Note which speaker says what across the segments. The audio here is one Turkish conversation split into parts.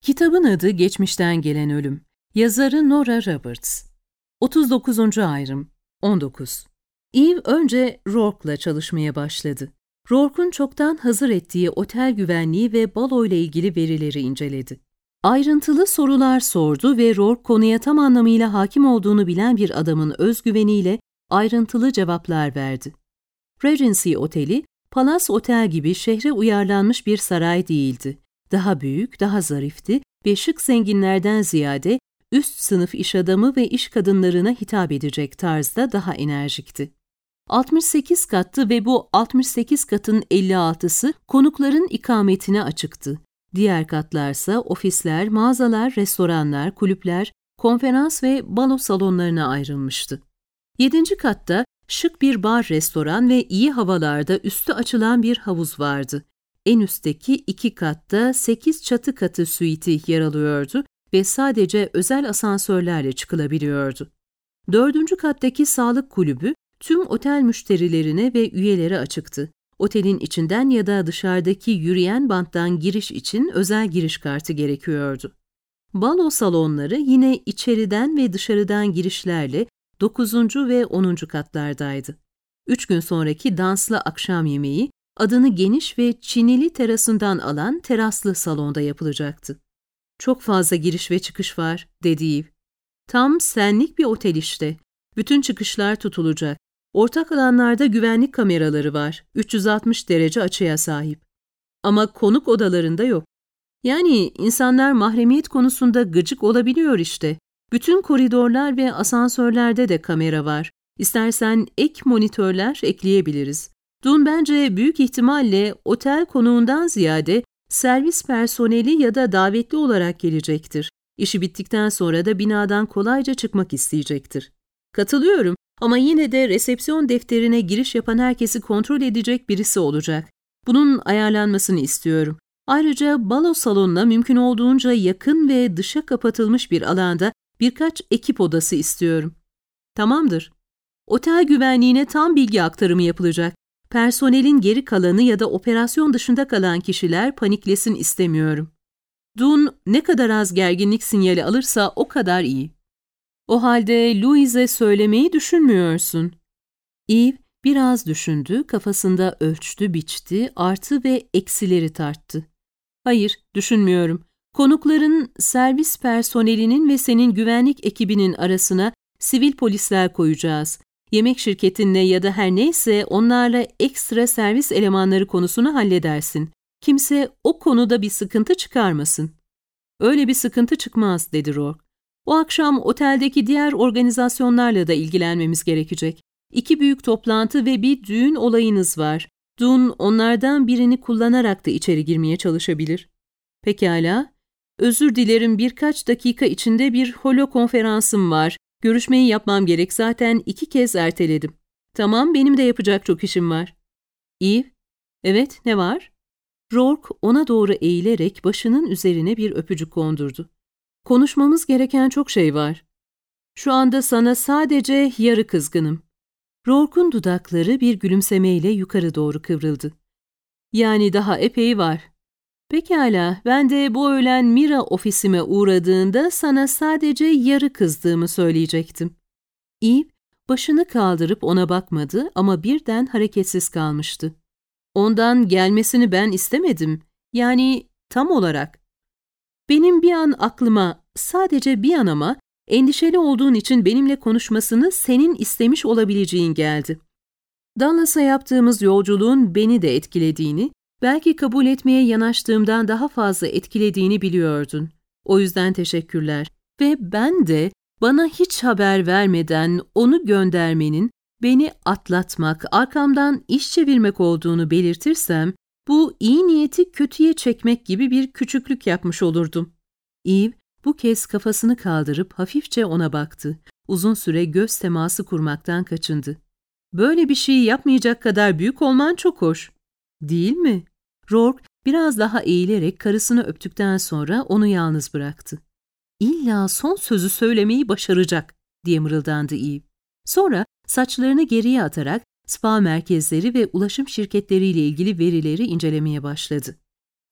Speaker 1: Kitabın adı Geçmişten Gelen Ölüm. Yazarı Nora Roberts. 39. ayrım 19. Eve önce Rourke'la çalışmaya başladı. Rourke'un çoktan hazır ettiği otel güvenliği ve balo ile ilgili verileri inceledi. Ayrıntılı sorular sordu ve Rourke konuya tam anlamıyla hakim olduğunu bilen bir adamın özgüveniyle ayrıntılı cevaplar verdi. Regency Oteli, Palace Otel gibi şehre uyarlanmış bir saray değildi. Daha büyük, daha zarifti ve şık zenginlerden ziyade üst sınıf iş adamı ve iş kadınlarına hitap edecek tarzda daha enerjikti. 68 kattı ve bu 68 katın 56'sı konukların ikametine açıktı. Diğer katlarsa ofisler, mağazalar, restoranlar, kulüpler, konferans ve balo salonlarına ayrılmıştı. 7. katta şık bir bar, restoran ve iyi havalarda üstü açılan bir havuz vardı. En üstteki 2 katta 8 çatı katı suiti yer alıyordu ve sadece özel asansörlerle çıkılabiliyordu. 4. kattaki sağlık kulübü tüm otel müşterilerine ve üyelere açıktı. Otelin içinden ya da dışarıdaki yürüyen banttan giriş için özel giriş kartı gerekiyordu. Balo salonları yine içeriden ve dışarıdan girişlerle 9. ve 10. katlardaydı. 3 gün sonraki danslı akşam yemeği adını geniş ve çinili terasından alan teraslı salonda yapılacaktı. "Çok fazla giriş ve çıkış var," dedi Eve. "Tam senlik bir otel işte. Bütün çıkışlar tutulacak. Ortak alanlarda güvenlik kameraları var. 360 derece açıya sahip. Ama konuk odalarında yok. Yani insanlar mahremiyet konusunda gıcık olabiliyor işte. Bütün koridorlar ve asansörlerde de kamera var. İstersen ek monitörler ekleyebiliriz. Dun bence büyük ihtimalle otel konuğundan ziyade servis personeli ya da davetli olarak gelecektir. İşi bittikten sonra da binadan kolayca çıkmak isteyecektir. Katılıyorum ama yine de resepsiyon defterine giriş yapan herkesi kontrol edecek birisi olacak. Bunun ayarlanmasını istiyorum. Ayrıca balo salonuna mümkün olduğunca yakın ve dışa kapatılmış bir alanda birkaç ekip odası istiyorum." "Tamamdır. Otel güvenliğine tam bilgi aktarımı yapılacak. Personelin geri kalanı ya da operasyon dışında kalan kişiler paniklesin istemiyorum. Dun ne kadar az gerginlik sinyali alırsa o kadar iyi." "O halde Louise'e söylemeyi düşünmüyorsun." Eve biraz düşündü, kafasında ölçtü, biçti, artı ve eksileri tarttı. "Hayır, düşünmüyorum. Konukların, servis personelinin ve senin güvenlik ekibinin arasına sivil polisler koyacağız. Yemek şirketinle ya da her neyse onlarla ekstra servis elemanları konusunu halledersin. Kimse o konuda bir sıkıntı çıkarmasın." "Öyle bir sıkıntı çıkmaz," dedi Rourke. "O akşam oteldeki diğer organizasyonlarla da ilgilenmemiz gerekecek. 2 büyük toplantı ve bir düğün olayınız var. Dun onlardan birini kullanarak da içeri girmeye çalışabilir." "Pekala. Özür dilerim, birkaç dakika içinde bir holo konferansım var. Görüşmeyi yapmam gerek, zaten 2 kez erteledim." "Tamam, benim de yapacak çok işim var." "Eve?" "Evet, ne var?" Rourke ona doğru eğilerek başının üzerine bir öpücük kondurdu. "Konuşmamız gereken çok şey var. Şu anda sana sadece yarı kızgınım." Rourke'un dudakları bir gülümsemeyle yukarı doğru kıvrıldı. "Yani daha epey var." "Pekala, ben de bu öğlen Mira ofisime uğradığında sana sadece yarı kızdığımı söyleyecektim." Eve başını kaldırıp ona bakmadı ama birden hareketsiz kalmıştı. "Ondan gelmesini ben istemedim. Yani tam olarak. Benim bir an aklıma, sadece bir an ama endişeli olduğun için benimle konuşmasını senin istemiş olabileceğin geldi. Dallas'a yaptığımız yolculuğun beni de etkilediğini, belki kabul etmeye yanaştığımdan daha fazla etkilediğini biliyordun. O yüzden teşekkürler. Ve ben de bana hiç haber vermeden onu göndermenin beni atlatmak, arkamdan iş çevirmek olduğunu belirtirsem, bu iyi niyeti kötüye çekmek gibi bir küçüklük yapmış olurdum." Eve bu kez kafasını kaldırıp hafifçe ona baktı. Uzun süre göz teması kurmaktan kaçındı. "Böyle bir şey yapmayacak kadar büyük olman çok hoş. Değil mi?" Rourke biraz daha eğilerek karısını öptükten sonra onu yalnız bıraktı. "İlla son sözü söylemeyi başaracak," diye mırıldandı Eve. Sonra saçlarını geriye atarak spa merkezleri ve ulaşım şirketleriyle ilgili verileri incelemeye başladı.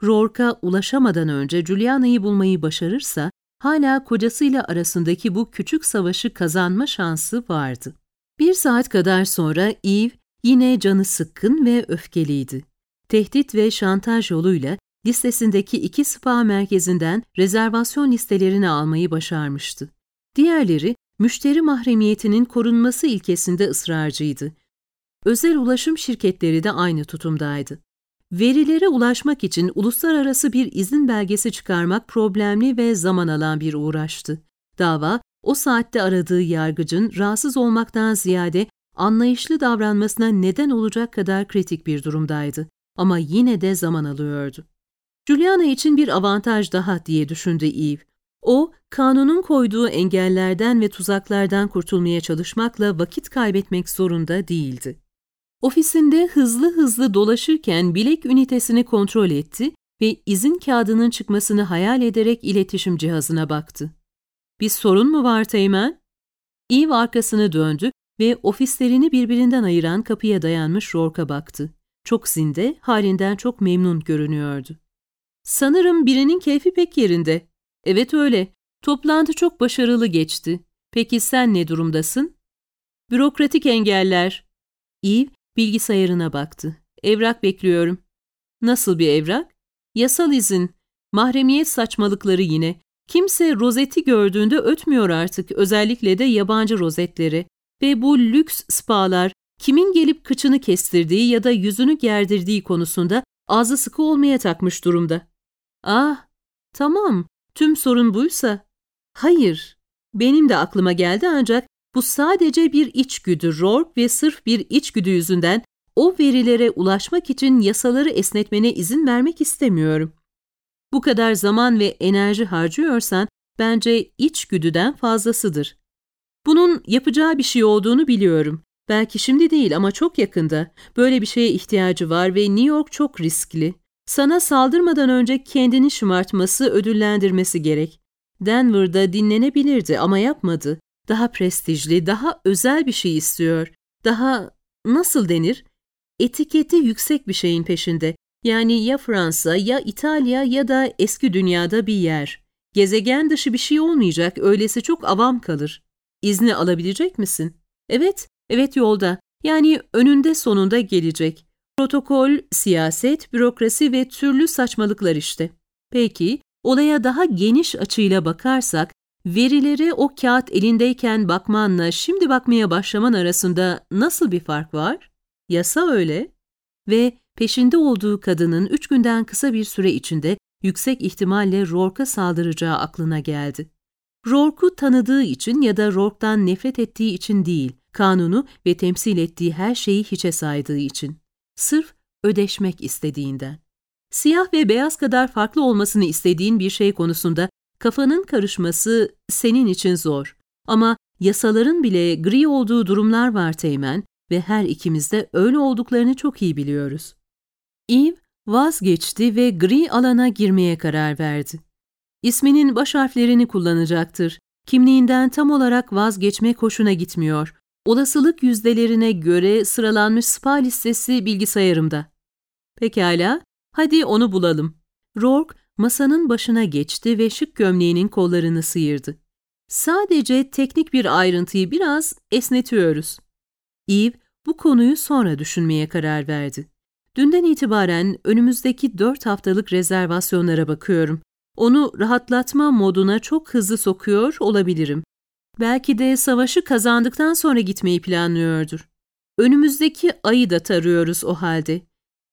Speaker 1: Rourke'a ulaşamadan önce Juliana'yı bulmayı başarırsa, hala kocasıyla arasındaki bu küçük savaşı kazanma şansı vardı. 1 saat kadar sonra Eve yine canı sıkkın ve öfkeliydi. Tehdit ve şantaj yoluyla listesindeki 2 spa merkezinden rezervasyon listelerini almayı başarmıştı. Diğerleri, müşteri mahremiyetinin korunması ilkesinde ısrarcıydı. Özel ulaşım şirketleri de aynı tutumdaydı. Verilere ulaşmak için uluslararası bir izin belgesi çıkarmak problemli ve zaman alan bir uğraştı. Dava, o saatte aradığı yargıcın rahatsız olmaktan ziyade anlayışlı davranmasına neden olacak kadar kritik bir durumdaydı. Ama yine de zaman alıyordu. Juliana için bir avantaj daha diye düşündü Eve. O, kanunun koyduğu engellerden ve tuzaklardan kurtulmaya çalışmakla vakit kaybetmek zorunda değildi. Ofisinde hızlı hızlı dolaşırken bilek ünitesini kontrol etti ve izin kağıdının çıkmasını hayal ederek iletişim cihazına baktı. "Bir sorun mu var Teğmen?" Eve arkasını döndü ve ofislerini birbirinden ayıran kapıya dayanmış Rourke'a baktı. Çok zinde, halinden çok memnun görünüyordu. "Sanırım birinin keyfi pek yerinde." "Evet öyle. Toplantı çok başarılı geçti. Peki sen ne durumdasın?" "Bürokratik engeller." Eve bilgisayarına baktı. "Evrak bekliyorum." "Nasıl bir evrak?" "Yasal izin. Mahremiyet saçmalıkları yine. Kimse rozeti gördüğünde ötmüyor artık, özellikle de yabancı rozetleri. Ve bu lüks spalar, kimin gelip kıçını kestirdiği ya da yüzünü gerdirdiği konusunda ağzı sıkı olmaya takmış durumda." "Ah, tamam. Tüm sorun buysa." "Hayır. Benim de aklıma geldi ancak bu sadece bir içgüdü Rourke ve sırf bir içgüdü yüzünden o verilere ulaşmak için yasaları esnetmene izin vermek istemiyorum. Bu kadar zaman ve enerji harcıyorsan bence içgüdüden fazlasıdır. Bunun yapacağı bir şey olduğunu biliyorum. Belki şimdi değil ama çok yakında. Böyle bir şeye ihtiyacı var ve New York çok riskli. Sana saldırmadan önce kendini şımartması, ödüllendirmesi gerek. Denver'da dinlenebilirdi ama yapmadı. Daha prestijli, daha özel bir şey istiyor. Daha, nasıl denir? Etiketi yüksek bir şeyin peşinde. Yani ya Fransa, ya İtalya ya da eski dünyada bir yer. Gezegen dışı bir şey olmayacak, öylesi çok avam kalır. İzni alabilecek misin? Evet yolda. Yani önünde sonunda gelecek. Protokol, siyaset, bürokrasi ve türlü saçmalıklar işte. Peki, olaya daha geniş açıyla bakarsak, verilere o kağıt elindeyken bakmanla şimdi bakmaya başlaman arasında nasıl bir fark var? Yasa öyle. Ve peşinde olduğu kadının 3 günden kısa bir süre içinde yüksek ihtimalle Rourke'a saldıracağı aklına geldi. Rourke'u tanıdığı için ya da Rourke'dan nefret ettiği için değil, kanunu ve temsil ettiği her şeyi hiçe saydığı için. Sırf ödeşmek istediğinden. Siyah ve beyaz kadar farklı olmasını istediğin bir şey konusunda kafanın karışması senin için zor. Ama yasaların bile gri olduğu durumlar var Teğmen ve her ikimiz de öyle olduklarını çok iyi biliyoruz. Eve vazgeçti ve gri alana girmeye karar verdi. İsminin baş harflerini kullanacaktır. Kimliğinden tam olarak vazgeçmek hoşuna gitmiyor. Olasılık yüzdelerine göre sıralanmış spa listesi bilgisayarımda. Pekala, hadi onu bulalım. Rourke masanın başına geçti ve şık gömleğinin kollarını sıyırdı. Sadece teknik bir ayrıntıyı biraz esnetiyoruz. Eve bu konuyu sonra düşünmeye karar verdi. Dünden itibaren önümüzdeki 4 haftalık rezervasyonlara bakıyorum. Onu rahatlatma moduna çok hızlı sokuyor olabilirim. Belki de savaşı kazandıktan sonra gitmeyi planlıyordur. Önümüzdeki ayı da tarıyoruz o halde.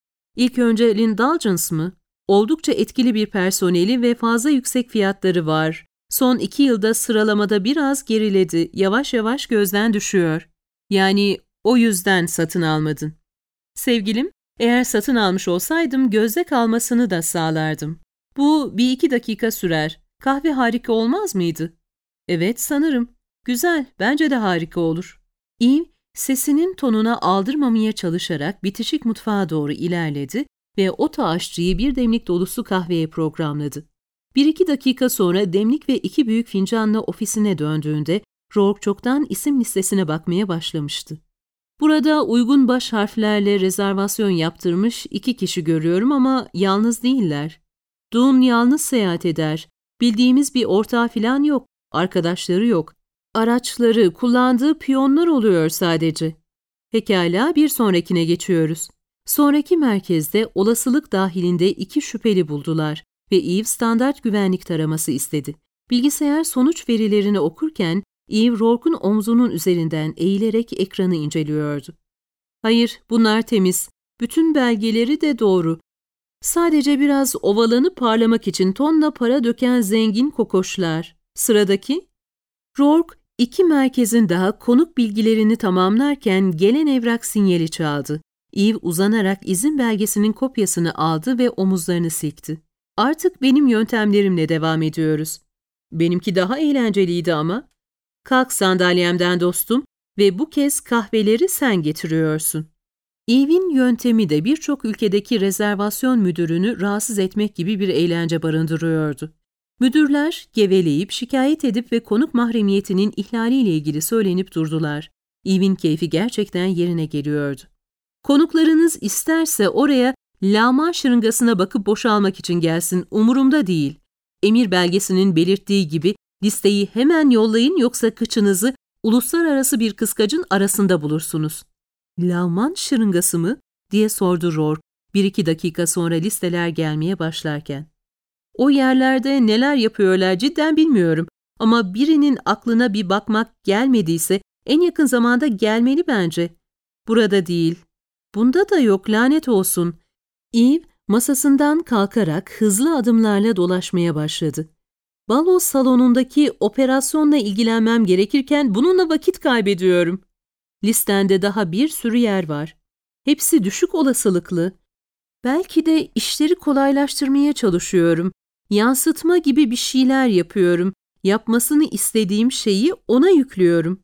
Speaker 1: İlk önce L'Indulgence mı? Oldukça etkili bir personeli ve fazla yüksek fiyatları var. Son 2 yılda sıralamada biraz geriledi, yavaş yavaş gözden düşüyor. Yani o yüzden satın almadın. Sevgilim, eğer satın almış olsaydım gözde kalmasını da sağlardım. Bu 1-2 dakika sürer. Kahve harika olmaz mıydı? Evet, sanırım. Güzel, bence de harika olur. Eve, sesinin tonuna aldırmamaya çalışarak bitişik mutfağa doğru ilerledi ve oto aşçıyı bir demlik dolusu kahveye programladı. 1-2 dakika sonra demlik ve 2 büyük fincanla ofisine döndüğünde Rourke çoktan isim listesine bakmaya başlamıştı. Burada uygun baş harflerle rezervasyon yaptırmış 2 kişi görüyorum ama yalnız değiller. Dawn yalnız seyahat eder. Bildiğimiz bir ortağı falan yok. Arkadaşları yok. Araçları, kullandığı piyonlar oluyor sadece. Pekala, bir sonrakine geçiyoruz. Sonraki merkezde olasılık dahilinde 2 şüpheli buldular ve Eve standart güvenlik taraması istedi. Bilgisayar sonuç verilerini okurken Eve Rourke'un omzunun üzerinden eğilerek ekranı inceliyordu. Hayır, bunlar temiz. Bütün belgeleri de doğru. Sadece biraz ovalanıp parlamak için tonla para döken zengin kokoşlar. Sıradaki? Rourke, 2 merkezin daha konuk bilgilerini tamamlarken gelen evrak sinyali çaldı. Eve uzanarak izin belgesinin kopyasını aldı ve omuzlarını silkti. Artık benim yöntemlerimle devam ediyoruz. Benimki daha eğlenceliydi ama. Kalk sandalyemden dostum ve bu kez kahveleri sen getiriyorsun. Eve'in yöntemi de birçok ülkedeki rezervasyon müdürünü rahatsız etmek gibi bir eğlence barındırıyordu. Müdürler geveleyip, şikayet edip ve konuk mahremiyetinin ihlaliyle ilgili söylenip durdular. Eve'in keyfi gerçekten yerine geliyordu. Konuklarınız isterse oraya lağma şırıngasına bakıp boşalmak için gelsin, umurumda değil. Emir belgesinin belirttiği gibi listeyi hemen yollayın yoksa kıçınızı uluslararası bir kıskacın arasında bulursunuz. Lağman şırıngası mı? Diye sordu Rourke 1-2 dakika sonra listeler gelmeye başlarken. O yerlerde neler yapıyorlar cidden bilmiyorum ama birinin aklına bir bakmak gelmediyse en yakın zamanda gelmeli bence. Burada değil. Bunda da yok, lanet olsun. Eve masasından kalkarak hızlı adımlarla dolaşmaya başladı. Balo salonundaki operasyonla ilgilenmem gerekirken bununla vakit kaybediyorum. Listende daha bir sürü yer var. Hepsi düşük olasılıklı. Belki de işleri kolaylaştırmaya çalışıyorum. Yansıtma gibi bir şeyler yapıyorum. Yapmasını istediğim şeyi ona yüklüyorum.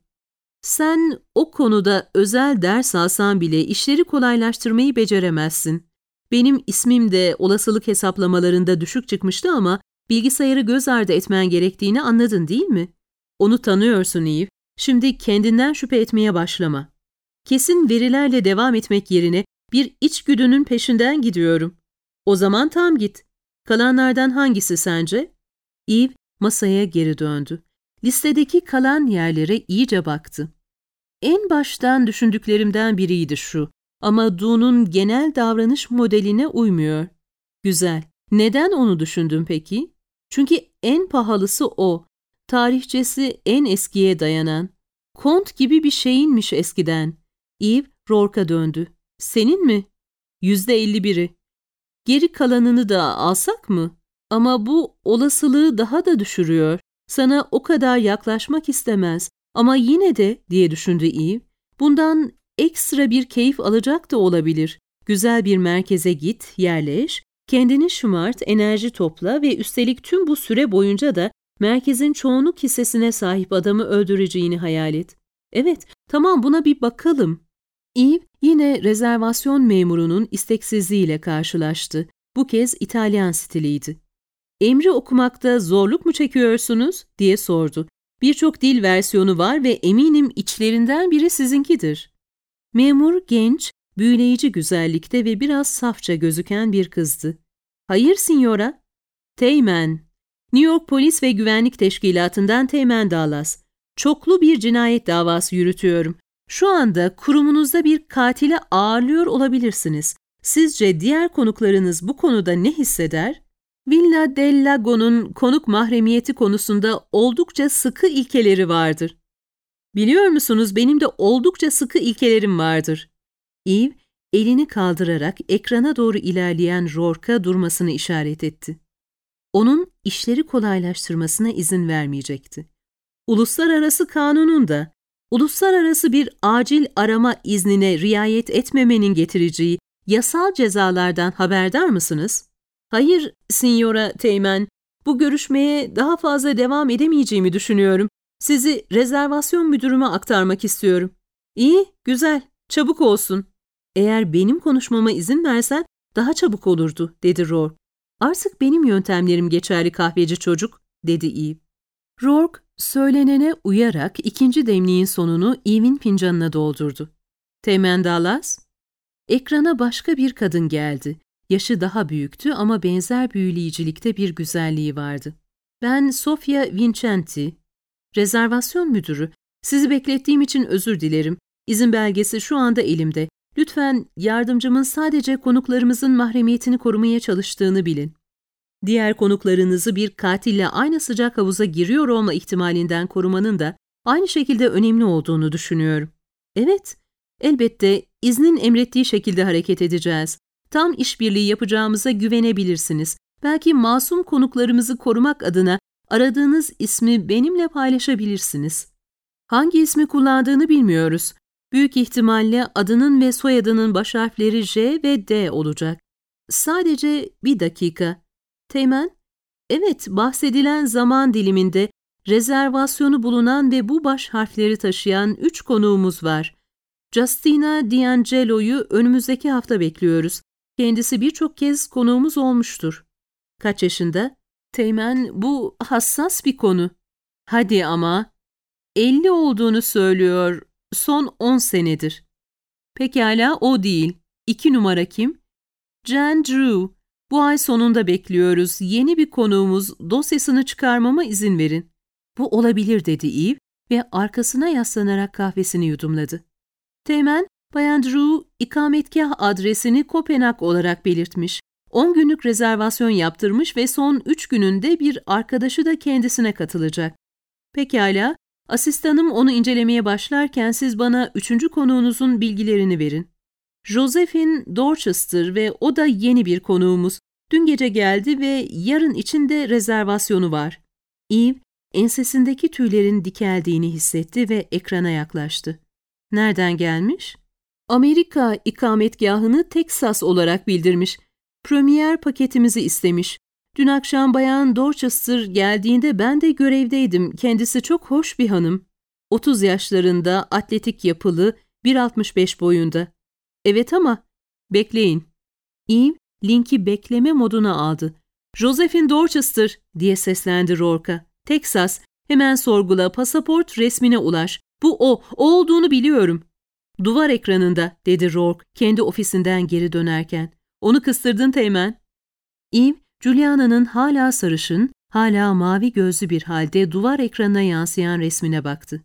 Speaker 1: Sen o konuda özel ders alsan bile işleri kolaylaştırmayı beceremezsin. Benim ismim de olasılık hesaplamalarında düşük çıkmıştı ama bilgisayarı göz ardı etmen gerektiğini anladın değil mi? Onu tanıyorsun Eve. Şimdi kendinden şüphe etmeye başlama. Kesin verilerle devam etmek yerine bir içgüdünün peşinden gidiyorum. O zaman tam git. Kalanlardan hangisi sence? Eve masaya geri döndü. Listedeki kalan yerlere iyice baktı. En baştan düşündüklerimden biriydi şu. Ama Dawn'un genel davranış modeline uymuyor. Güzel. Neden onu düşündün peki? Çünkü en pahalısı o. Tarihçesi en eskiye dayanan. Kont gibi bir şeyinmiş eskiden. Eve Rourke'a döndü. Senin mi? %51'i. Geri kalanını da alsak mı? Ama bu olasılığı daha da düşürüyor. Sana o kadar yaklaşmak istemez. Ama yine de diye düşündü Eve. Bundan ekstra bir keyif alacak da olabilir. Güzel bir merkeze git, yerleş, kendini şımart, enerji topla ve üstelik tüm bu süre boyunca da merkezin çoğunluk hissesine sahip adamı öldüreceğini hayal et. Evet, tamam buna bir bakalım. Eve yine rezervasyon memurunun isteksizliğiyle karşılaştı. Bu kez İtalyan stiliydi. Emri okumakta zorluk mu çekiyorsunuz diye sordu. Birçok dil versiyonu var ve eminim içlerinden biri sizinkidir. Memur genç, büyüleyici güzellikte ve biraz safça gözüken bir kızdı. Hayır signora. Teğmen. New York Polis ve Güvenlik Teşkilatı'ndan Teğmen Dallas. Çoklu bir cinayet davası yürütüyorum. Şu anda kurumunuzda bir katile ağırlıyor olabilirsiniz. Sizce diğer konuklarınız bu konuda ne hisseder? Villa del Lago'nun konuk mahremiyeti konusunda oldukça sıkı ilkeleri vardır. Biliyor musunuz benim de oldukça sıkı ilkelerim vardır. Eve elini kaldırarak ekrana doğru ilerleyen Rourke'a durmasını işaret etti. Onun işleri kolaylaştırmasına izin vermeyecekti. Uluslararası kanunun da uluslararası bir acil arama iznine riayet etmemenin getireceği yasal cezalardan haberdar mısınız? Hayır, Signora Teğmen. Bu görüşmeye daha fazla devam edemeyeceğimi düşünüyorum. Sizi rezervasyon müdürüme aktarmak istiyorum. İyi, güzel, çabuk olsun. Eğer benim konuşmama izin versen daha çabuk olurdu, dedi Rourke. Artık benim yöntemlerim geçerli kahveci çocuk, dedi Eve. Rourke, söylenene uyarak ikinci demliğin sonunu Eve'in fincanına doldurdu. Teğmen Dallas? Ekrana başka bir kadın geldi. Yaşı daha büyüktü ama benzer büyüleyicilikte bir güzelliği vardı. Ben Sofia Vincenti, rezervasyon müdürü. Sizi beklettiğim için özür dilerim. İzin belgesi şu anda elimde. Lütfen yardımcımın sadece konuklarımızın mahremiyetini korumaya çalıştığını bilin. Diğer konuklarınızı bir katille aynı sıcak havuza giriyor olma ihtimalinden korumanın da aynı şekilde önemli olduğunu düşünüyorum. Evet, elbette iznin emrettiği şekilde hareket edeceğiz. Tam işbirliği yapacağımıza güvenebilirsiniz. Belki masum konuklarımızı korumak adına aradığınız ismi benimle paylaşabilirsiniz. Hangi ismi kullandığını bilmiyoruz. Büyük ihtimalle adının ve soyadının baş harfleri J ve D olacak. Sadece bir dakika. Teğmen, evet, bahsedilen zaman diliminde rezervasyonu bulunan ve bu baş harfleri taşıyan 3 konuğumuz var. Justina D'Angelo'yu önümüzdeki hafta bekliyoruz. Kendisi birçok kez konuğumuz olmuştur. Kaç yaşında? Teğmen, bu hassas bir konu. Hadi ama. 50 olduğunu söylüyor. Son 10 senedir. Pekala, o değil. 2 numara kim? Jan Drew. Bu ay sonunda bekliyoruz. Yeni bir konuğumuz, dosyasını çıkarmama izin verin. Bu olabilir dedi Eve ve arkasına yaslanarak kahvesini yudumladı. Teğmen, Bayan Drew ikametgah adresini Kopenhag olarak belirtmiş. 10 günlük rezervasyon yaptırmış ve son 3 gününde bir arkadaşı da kendisine katılacak. Pekala, asistanım onu incelemeye başlarken siz bana 3. konuğunuzun bilgilerini verin. Josephine Dorchester ve o da yeni bir konuğumuz. Dün gece geldi ve yarın için de rezervasyonu var. Eve, ensesindeki tüylerin dikeldiğini hissetti ve ekrana yaklaştı. Nereden gelmiş? Amerika ikametgahını Teksas olarak bildirmiş. Premier paketimizi istemiş. Dün akşam Bayan Dorchester geldiğinde ben de görevdeydim. Kendisi çok hoş bir hanım. 30 yaşlarında, atletik yapılı, 1.65 boyunda. Evet ama bekleyin. Eve, linki bekleme moduna aldı. Josephine Dorchester diye seslendi Rourke'a. Teksas, hemen sorgula, pasaport resmine ulaş. Bu o olduğunu biliyorum. Duvar ekranında, dedi Rourke kendi ofisinden geri dönerken. Onu kıstırdın Teğmen. Eve, Juliana'nın hala sarışın, hala mavi gözlü bir halde duvar ekranına yansıyan resmine baktı.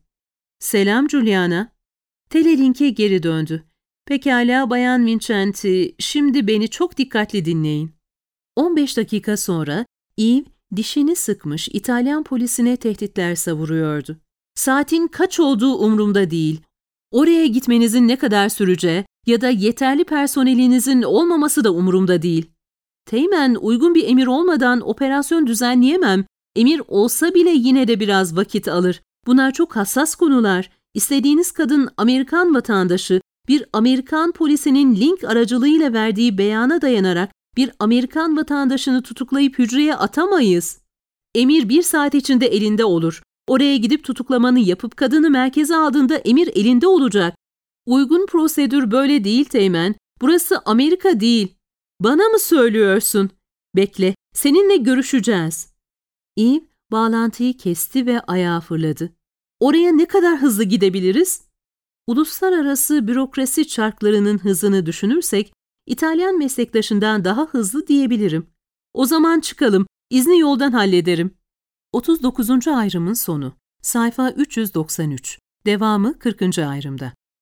Speaker 1: Selam Juliana. Telelinke geri döndü. Pekala Bayan Vincenti, şimdi beni çok dikkatli dinleyin. 15 dakika sonra Eve dişini sıkmış İtalyan polisine tehditler savuruyordu. Saatin kaç olduğu umurumda değil. Oraya gitmenizin ne kadar süreceği ya da yeterli personelinizin olmaması da umurumda değil. Teğmen, uygun bir emir olmadan operasyon düzenleyemem. Emir olsa bile yine de biraz vakit alır. Bunlar çok hassas konular. İstediğiniz kadın Amerikan vatandaşı, bir Amerikan polisinin link aracılığıyla verdiği beyana dayanarak bir Amerikan vatandaşını tutuklayıp hücreye atamayız. Emir 1 saat içinde elinde olur. Oraya gidip tutuklamanı yapıp kadını merkeze aldığında emir elinde olacak. Uygun prosedür böyle değil Teğmen. Burası Amerika değil. Bana mı söylüyorsun? Bekle, seninle görüşeceğiz. Eve bağlantıyı kesti ve ayağa fırladı. Oraya ne kadar hızlı gidebiliriz? Uluslararası bürokrasi çarklarının hızını düşünürsek, İtalyan meslektaşından daha hızlı diyebilirim. O zaman çıkalım, izni yoldan hallederim. 39. ayrımın sonu. Sayfa 393. Devamı 40. ayrımda.